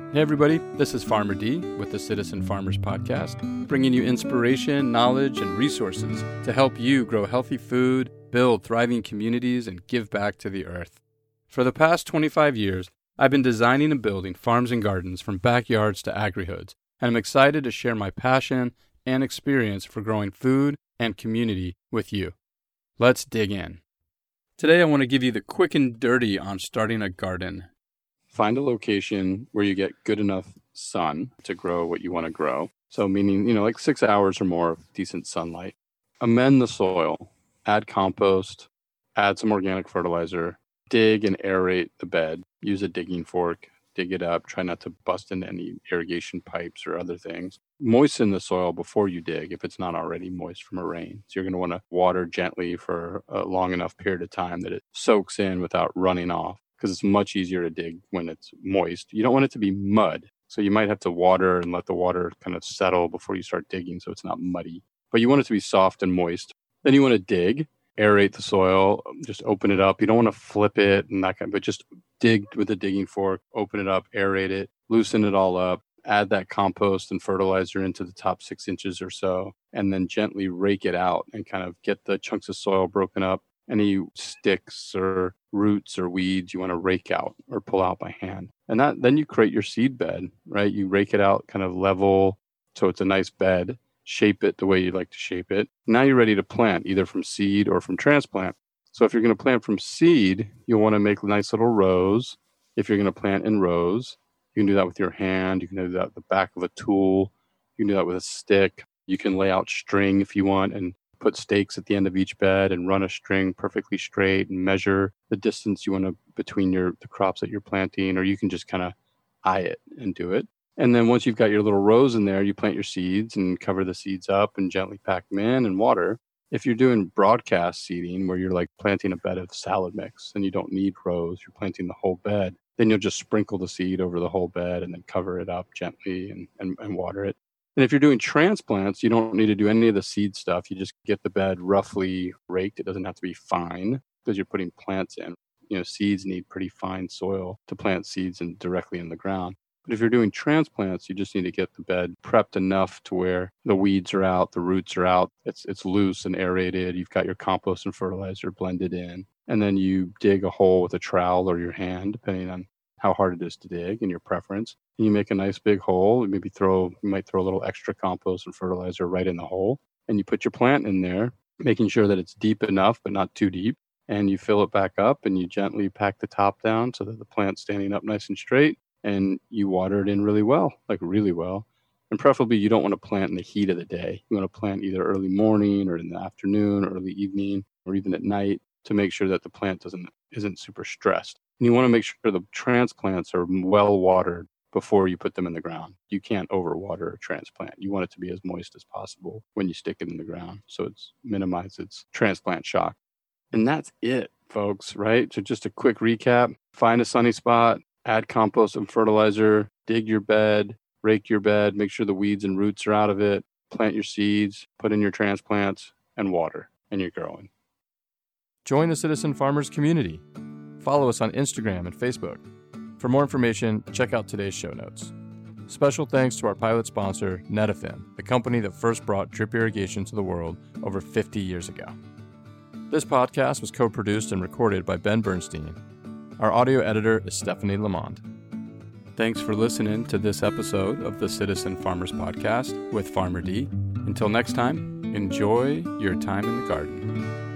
Hey everybody, this is Farmer D with the Citizen Farmers Podcast, bringing you inspiration, knowledge, and resources to help you grow healthy food, build thriving communities, and give back to the earth. For the past 25 years, I've been designing and building farms and gardens from backyards to agrihoods, and I'm excited to share my passion and experience for growing food and community with you. Let's dig in. Today I want to give you the quick and dirty on starting a garden. Find a location where you get good enough sun to grow what you want to grow. So meaning, like 6 hours or more of decent sunlight. Amend the soil, add compost, add some organic fertilizer, dig and aerate the bed. Use a digging fork, dig it up. Try not to bust into any irrigation pipes or other things. Moisten the soil before you dig if it's not already moist from a rain. So you're going to want to water gently for a long enough period of time that it soaks in without running off, because it's much easier to dig when it's moist. You don't want it to be mud. So you might have to water and let the water kind of settle before you start digging so it's not muddy. But you want it to be soft and moist. Then you want to dig, aerate the soil, just open it up. You don't want to flip it and that kind, but just dig with a digging fork, open it up, aerate it, loosen it all up, add that compost and fertilizer into the top 6 inches or so, and then gently rake it out and kind of get the chunks of soil broken up. Any sticks or roots or weeds you want to rake out or pull out by hand. And then you create your seed bed, right? You rake it out kind of level so it's a nice bed, shape it the way you'd like to shape it. Now you're ready to plant either from seed or from transplant. So if you're going to plant from seed, you'll want to make nice little rows. If you're going to plant in rows, you can do that with your hand. You can do that with the back of a tool. You can do that with a stick. You can lay out string if you want and put stakes at the end of each bed and run a string perfectly straight and measure the distance you want to between the crops that you're planting, or you can just kind of eye it and do it. And then once you've got your little rows in there, you plant your seeds and cover the seeds up and gently pack them in and water. If you're doing broadcast seeding where you're like planting a bed of salad mix and you don't need rows, you're planting the whole bed, then you'll just sprinkle the seed over the whole bed and then cover it up gently and water it. And if you're doing transplants, you don't need to do any of the seed stuff. You just get the bed roughly raked. It doesn't have to be fine because you're putting plants in. Seeds need pretty fine soil to plant seeds directly in the ground. But if you're doing transplants, you just need to get the bed prepped enough to where the weeds are out, the roots are out, it's loose and aerated. You've got your compost and fertilizer blended in. And then you dig a hole with a trowel or your hand, depending on how hard it is to dig and your preference. And you make a nice big hole. You might throw a little extra compost and fertilizer right in the hole. And you put your plant in there, making sure that it's deep enough, but not too deep. And you fill it back up and you gently pack the top down so that the plant's standing up nice and straight. And you water it in really well. And preferably you don't want to plant in the heat of the day. You want to plant either early morning or in the afternoon, or early evening, or even at night to make sure that the plant isn't super stressed. And you want to make sure the transplants are well watered before you put them in the ground. You can't overwater a transplant. You want it to be as moist as possible when you stick it in the ground so it minimizes transplant shock. And that's it, folks, right? So just a quick recap. Find a sunny spot, add compost and fertilizer, dig your bed, rake your bed, make sure the weeds and roots are out of it, plant your seeds, put in your transplants, and water, and you're growing. Join the Citizen Farmers community. Follow us on Instagram and Facebook. For more information, check out today's show notes. Special thanks to our pilot sponsor, Netafim, the company that first brought drip irrigation to the world over 50 years ago. This podcast was co-produced and recorded by Ben Bernstein. Our audio editor is Stephanie Lamond. Thanks for listening to this episode of the Citizen Farmers Podcast with Farmer D. Until next time, enjoy your time in the garden.